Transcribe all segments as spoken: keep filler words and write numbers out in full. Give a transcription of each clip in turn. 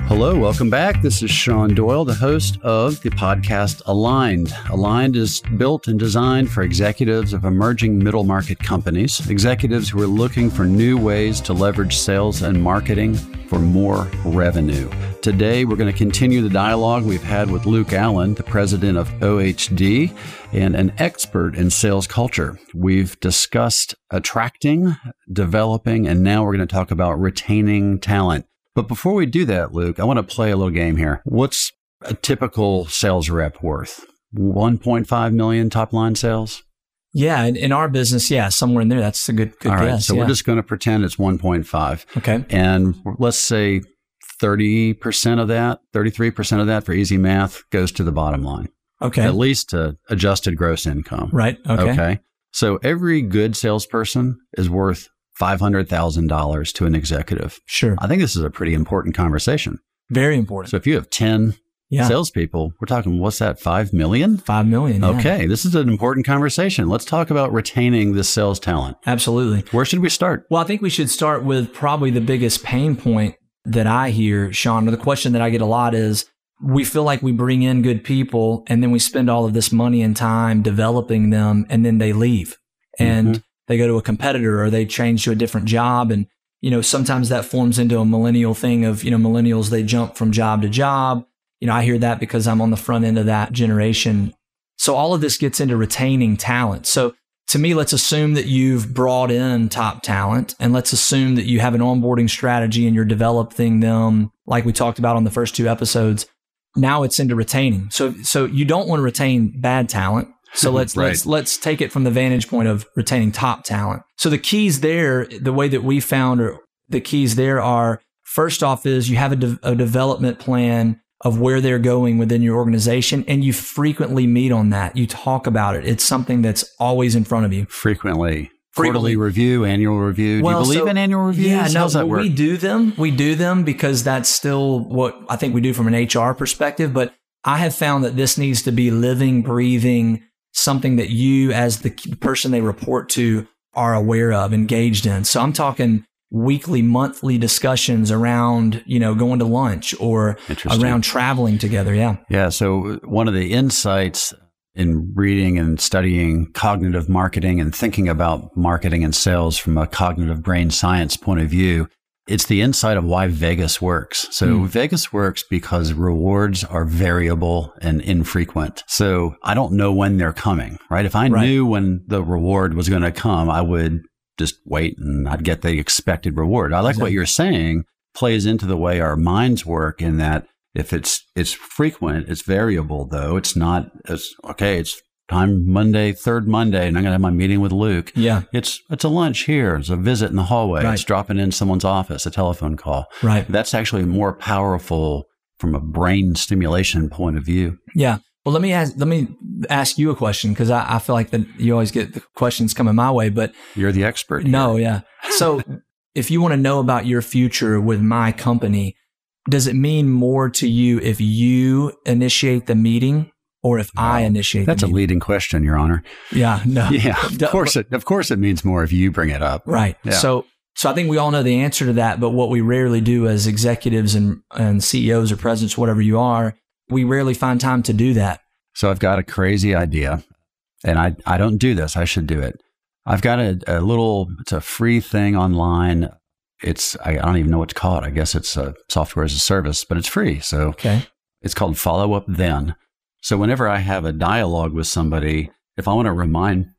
Hello, welcome back. This is Sean Doyle, the host of the podcast Aligned. Aligned is built and designed for executives of emerging middle market companies, executives who are looking for new ways to leverage sales and marketing for more revenue. Today, we're going to continue the dialogue we've had with Luke Allen, the president of O H D and an expert in sales culture. We've discussed attracting, developing, and now we're going to talk about retaining talent. But before we do that, Luke, I want to play a little game here. What's a typical sales rep worth? one point five million top line sales? Yeah, in, in our business, yeah, somewhere in there. That's a good, good All right, guess. so yeah. we're just going to pretend it's one point five. Okay. And let's say thirty percent of that, thirty-three percent of that for easy math goes to the bottom line. Okay. At least to adjusted gross income. Right. Okay. Okay. So every good salesperson is worth five hundred thousand dollars to an executive. Sure. I think this is a pretty important conversation. Very important. So if you have ten yeah. salespeople, we're talking, what's that, five million? Five million. Yeah. Okay. This is an important conversation. Let's talk about retaining this sales talent. Absolutely. Where should we start? Well, I think we should start with probably the biggest pain point that I hear, Sean, or the question that I get a lot is, we feel like we bring in good people and then we spend all of this money and time developing them and then they leave and mm-hmm. they go to a competitor or they change to a different job. And, you know, sometimes that forms into a millennial thing of, you know, millennials, they jump from job to job. You know, I hear that because I'm on the front end of that generation. So all of this gets into retaining talent. So to me, let's assume that you've brought in top talent and let's assume that you have an onboarding strategy and you're developing them like we talked about on the first two episodes. Now it's into retaining. So, so you don't want to retain bad talent. So let's, right. let's, let's take it from the vantage point of retaining top talent. So the keys there, the way that we found or the keys there are, first off is you have a, de- a development plan of where they're going within your organization and you frequently meet on that. You talk about it. It's something that's always in front of you. Frequently. Frequently. Quarterly review, annual review. Well, do you believe so, in annual reviews? Yeah, no, How's that well, work? we do them. We do them because that's still what I think we do from an H R perspective. But I have found that this needs to be living, breathing, something that you as the person they report to are aware of, engaged in. So I'm talking weekly, monthly discussions around, you know, going to lunch or around traveling together. Yeah. Yeah. So one of the insights in reading and studying cognitive marketing and thinking about marketing and sales from a cognitive brain science point of view, it's the insight of why Vegas works. So mm. Vegas works because rewards are variable and infrequent. So I don't know when they're coming, right? If I right. knew when the reward was going to come, I would just wait and I'd get the expected reward. I like exactly. what you're saying plays into the way our minds work in that if it's it's frequent, it's variable, though. It's not as, okay, it's time Monday, third Monday, and I'm going to have my meeting with Luke. Yeah. It's it's a lunch here. It's a visit in the hallway. Right. It's dropping in someone's office, a telephone call. Right. That's actually more powerful from a brain stimulation point of view. Yeah. Well, let me ask, let me ask you a question because I, I feel like that you always get the questions coming my way, but you're the expert here. No, yeah. So if you want to know about your future with my company, does it mean more to you if you initiate the meeting or if I initiate That's the meeting? That's a leading question, Your Honor. Yeah, no. Yeah, of course it, of course it means more if you bring it up. Right. Yeah. So so I think we all know the answer to that, but what we rarely do as executives and, and C E Os or presidents, whatever you are, we rarely find time to do that. So I've got a crazy idea, and I, I don't do this. I should do it. I've got a, a little, it's a free thing online. It's, I, I don't even know what to call it. I guess it's a software as a service, but it's free. So okay. It's called Follow Up Then. So whenever I have a dialogue with somebody, if I want to remind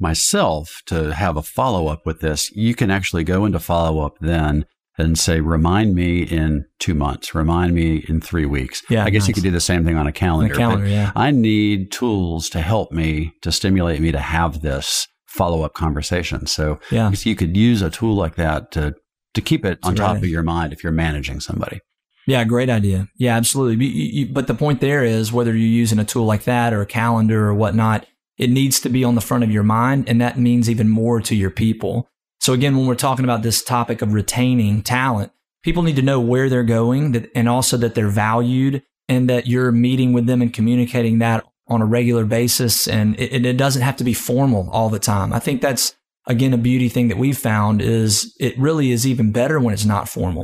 myself to have a follow-up with this, you can actually go into Follow Up Then and say, remind me in two months, remind me in three weeks. Yeah, I guess nice. You could do the same thing on a calendar. On a calendar, yeah. I need tools to help me, to stimulate me to have this follow-up conversation. So yeah. you could use a tool like that to to keep it That's on top right. of your mind if you're managing somebody. Yeah, great idea. Yeah, absolutely. You, you, but the point there is whether you're using a tool like that or a calendar or whatnot, it needs to be on the front of your mind. And that means even more to your people. So again, when we're talking about this topic of retaining talent, people need to know where they're going that, and also that they're valued and that you're meeting with them and communicating that on a regular basis. And it, it doesn't have to be formal all the time. I think that's, again, a beauty thing that we've found is it really is even better when it's not formal.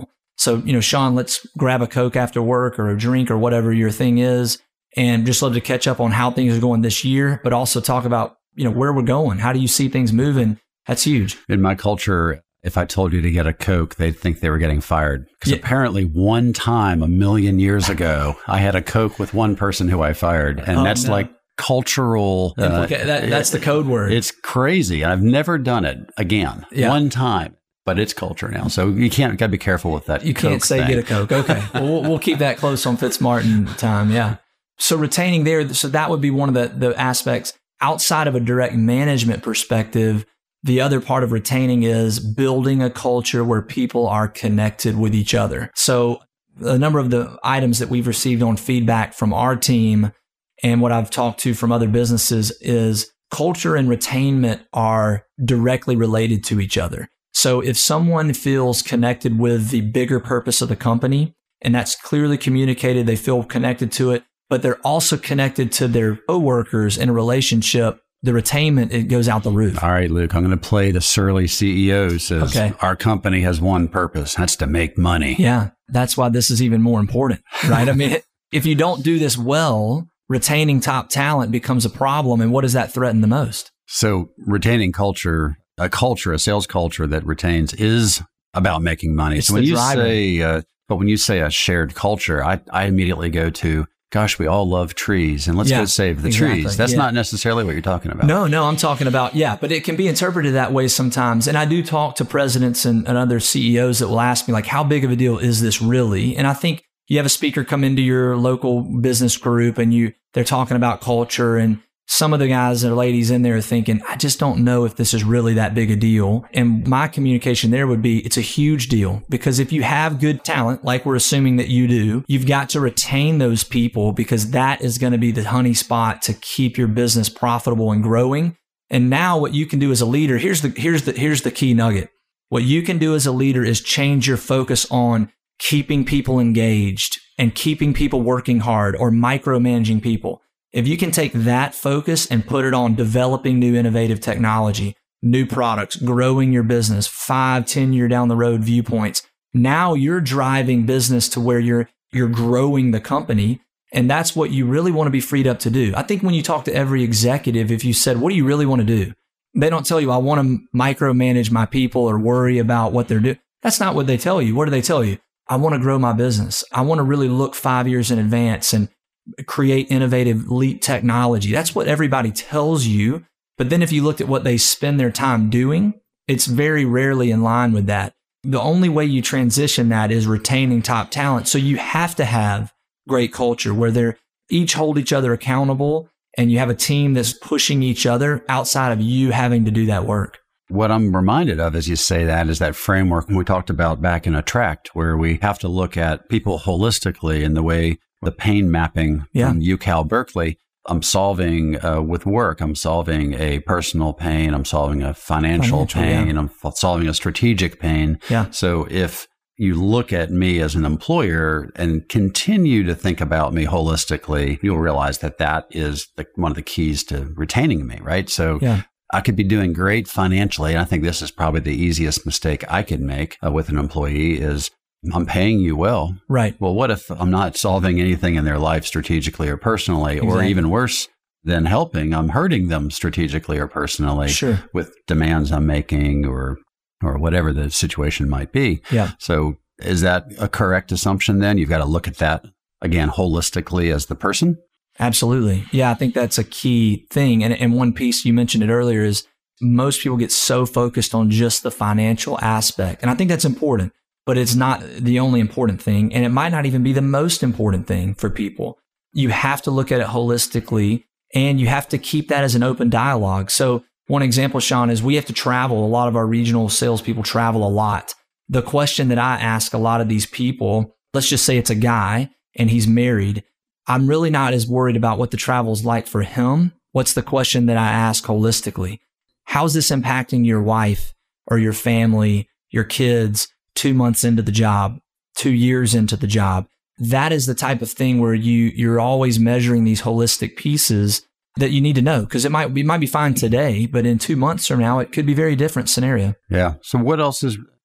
So, you know, Sean, let's grab a Coke after work or a drink or whatever your thing is, and just love to catch up on how things are going this year, but also talk about, you know, where we're going. How do you see things moving? That's huge. In my culture, if I told you to get a Coke, they'd think they were getting fired. Because yeah. apparently one time a million years ago, I had a Coke with one person who I fired. And oh, that's no. like cultural. Uh, that, that's the code word. It's crazy. I've never done it again. Yeah. One time. But it's culture now. So you can't, got to be careful with that. You can't Coke say thing. Get a Coke. Okay. well, we'll keep that close on Fitzmartin time. Yeah. So retaining there. So that would be one of the, the aspects outside of a direct management perspective. The other part of retaining is building a culture where people are connected with each other. So a number of the items that we've received on feedback from our team and what I've talked to from other businesses is culture and retainment are directly related to each other. So if someone feels connected with the bigger purpose of the company, and that's clearly communicated, they feel connected to it, but they're also connected to their coworkers in a relationship, the retainment, it goes out the roof. All right, Luke, I'm going to play the surly C E O who says, okay. Our company has one purpose. That's to make money. Yeah, that's why this is even more important, right? I mean, if you don't do this well, retaining top talent becomes a problem. And what does that threaten the most? So retaining culture, a culture, a sales culture that retains is about making money. It's so when you driver. say, uh, but when you say a shared culture, I, I immediately go to, gosh, we all love trees and let's yeah, go save the exactly. trees. That's yeah. not necessarily what you're talking about. No, no, I'm talking about, yeah, but it can be interpreted that way sometimes. And I do talk to presidents and, and other C E Os that will ask me like, how big of a deal is this really? And I think you have a speaker come into your local business group and you, they're talking about culture, and some of the guys or ladies in there are thinking, I just don't know if this is really that big a deal. And my communication there would be, it's a huge deal, because if you have good talent, like we're assuming that you do, you've got to retain those people, because that is going to be the honey spot to keep your business profitable and growing. And now what you can do as a leader, here's the, here's the, here's the key nugget. What you can do as a leader is change your focus on keeping people engaged and keeping people working hard, or micromanaging people. If you can take that focus and put it on developing new innovative technology, new products, growing your business, five, ten year down the road viewpoints, now you're driving business to where you're you're growing the company. And that's what you really want to be freed up to do. I think when you talk to every executive, if you said, what do you really want to do? They don't tell you, I want to micromanage my people or worry about what they're doing. That's not what they tell you. What do they tell you? I want to grow my business. I want to really look five years in advance and create innovative leap technology. That's what everybody tells you. But then if you looked at what they spend their time doing, it's very rarely in line with that. The only way you transition that is retaining top talent. So you have to have great culture where they're each hold each other accountable, and you have a team that's pushing each other outside of you having to do that work. What I'm reminded of as you say that is that framework we talked about back in Attract, where we have to look at people holistically in the way the pain mapping yeah. from UCal Berkeley. I'm solving uh, with work. I'm solving a personal pain. I'm solving a financial, financial pain. Yeah. I'm f- solving a strategic pain. Yeah. So if you look at me as an employer and continue to think about me holistically, you'll realize that that is the, one of the keys to retaining me, right? So yeah. I could be doing great financially. And I think this is probably the easiest mistake I could make uh, with an employee is I'm paying you well. Right. Well, what if I'm not solving anything in their life strategically or personally, exactly. or even worse than helping, I'm hurting them strategically or personally sure. with demands I'm making or or whatever the situation might be. Yeah. So is that a correct assumption then? You've got to look at that, again, holistically as the person? Absolutely. Yeah, I think that's a key thing. And, and one piece, you mentioned it earlier, is most people get so focused on just the financial aspect. And I think that's important, but it's not the only important thing. And it might not even be the most important thing for people. You have to look at it holistically, and you have to keep that as an open dialogue. So one example, Sean, is we have to travel. A lot of our regional salespeople travel a lot. The question that I ask a lot of these people, let's just say it's a guy and he's married. I'm really not as worried about what the travel's like for him. What's the question that I ask holistically? How's this impacting your wife or your family, your kids, two months into the job, two years into the job? That is the type of thing where you, you're always measuring these holistic pieces that you need to know, because it might be, might be fine today, but in two months from now, it could be a very different scenario. Yeah. So what else is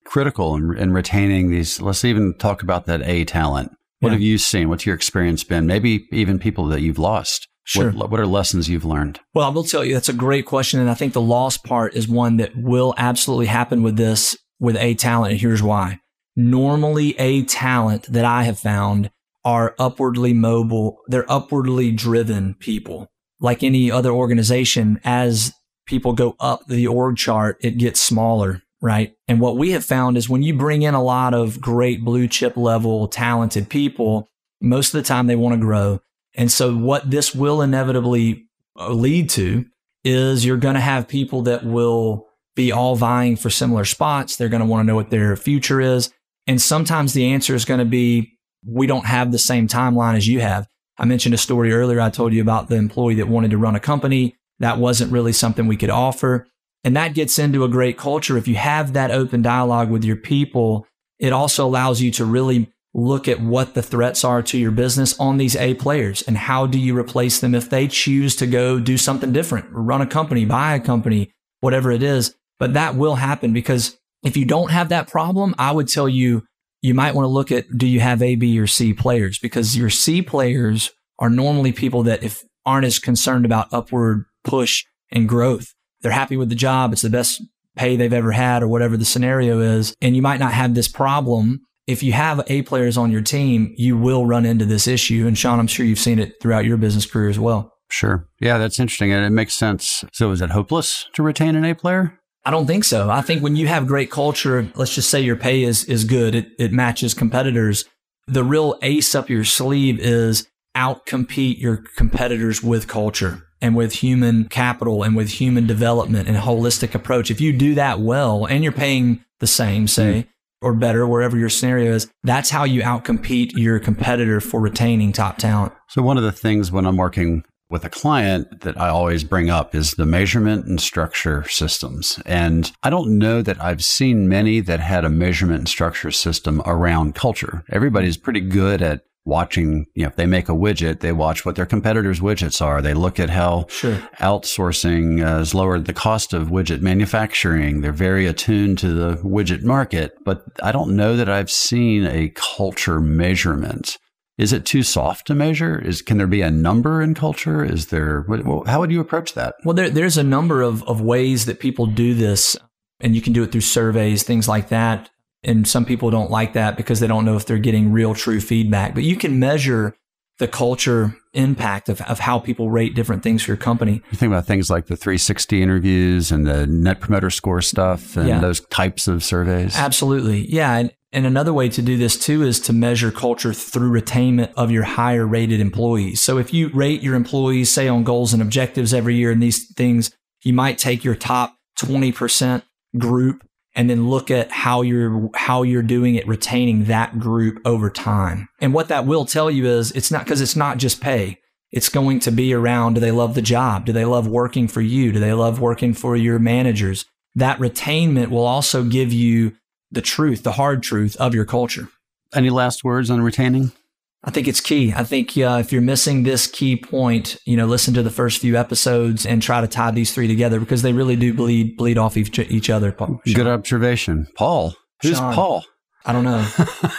critical in, in retaining these? Let's even talk about that A talent. What yeah. have you seen? What's your experience been? Maybe even people that you've lost. Sure. What, what are lessons you've learned? Well, I will tell you, that's a great question. And I think the loss part is one that will absolutely happen with this, with A talent. And here's why. Normally, A talent that I have found are upwardly mobile. They're upwardly driven people. Like any other organization, as people go up the org chart, it gets smaller, right? And what we have found is when you bring in a lot of great blue chip level talented people, most of the time they want to grow. And so what this will inevitably lead to is you're going to have people that will be all vying for similar spots. They're going to want to know what their future is. And sometimes the answer is going to be, we don't have the same timeline as you have. I mentioned a story earlier. I told you about the employee that wanted to run a company. That wasn't really something we could offer. And that gets into a great culture. If you have that open dialogue with your people, it also allows you to really look at what the threats are to your business on these A players and how do you replace them if they choose to go do something different, run a company, buy a company, whatever it is. But that will happen because if you don't have that problem, I would tell you, you might want to look at, do you have A, B, or C players? Because your C players are normally people that if aren't as concerned about upward push and growth. They're happy with the job. It's the best pay they've ever had or whatever the scenario is. And you might not have this problem. If you have A players on your team, you will run into this issue. And Sean, I'm sure you've seen it throughout your business career as well. Sure. Yeah, that's interesting. And it makes sense. So is it hopeless to retain an A player? I don't think so. I think when you have great culture, let's just say your pay is, is good. It, it matches competitors. The real ace up your sleeve is outcompete your competitors with culture and with human capital and with human development and a holistic approach. If you do that well and you're paying the same, say, mm. or better, wherever your scenario is, that's how you outcompete your competitor for retaining top talent. So one of the things when I'm working with a client that I always bring up is the measurement and structure systems. And I don't know that I've seen many that had a measurement and structure system around culture. Everybody's pretty good at watching, you know, if they make a widget, they watch what their competitors' widgets are. They look at how sure. outsourcing uh, has lowered the cost of widget manufacturing. They're very attuned to the widget market. But I don't know that I've seen a culture measurement. Is it too soft to measure? Is can there be a number in culture? Is there? How would you approach that? Well, there, there's a number of, of ways that people do this, and you can do it through surveys, things like that. And some people don't like that because they don't know if they're getting real, true feedback. But you can measure the culture impact of, of how people rate different things for your company. You think about things like the three sixty interviews and the Net Promoter Score stuff and yeah. those types of surveys. Absolutely. Yeah. And, and another way to do this too is to measure culture through retainment of your higher rated employees. So if you rate your employees, say on goals and objectives every year and these things, you might take your top twenty percent group and then look at how you're how you're doing at retaining that group over time. And what that will tell you is it's not because it's not just pay. It's going to be around, do they love the job? Do they love working for you? Do they love working for your managers? That retainment will also give you the truth, the hard truth of your culture. Any last words on retaining? I think it's key. I think uh, if you're missing this key point, you know, listen to the first few episodes and try to tie these three together because they really do bleed bleed off each, each other. Paul, Good observation. Paul. Who's Sean. Paul? I don't know.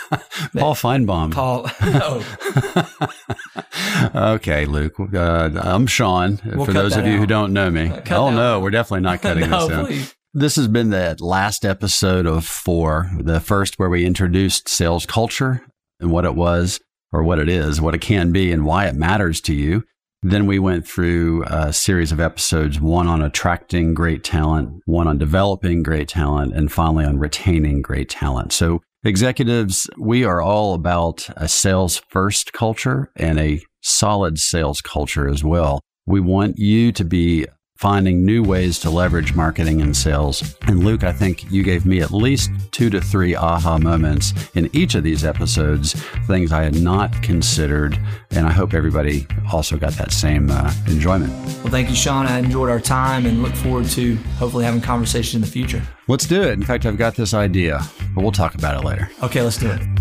Paul Feinbaum. Paul. No. Okay, Luke. Uh, I'm Sean. We'll for those of you out. who don't know me. Uh, oh, no, we're definitely not cutting no, this out. Please. This has been the last episode of four, the first where we introduced sales culture and what it was, or what it is, what it can be, and why it matters to you. Then we went through a series of episodes, one on attracting great talent, one on developing great talent, and finally on retaining great talent. So executives, we are all about a sales first culture and a solid sales culture as well. We want you to be finding new ways to leverage marketing and sales. And Luke, I think you gave me at least two to three aha moments in each of these episodes, things I had not considered. And I hope everybody also got that same uh, enjoyment. Well, thank you, Sean. I enjoyed our time and look forward to hopefully having conversation in the future. Let's do it. In fact, I've got this idea, but we'll talk about it later. Okay, let's do it.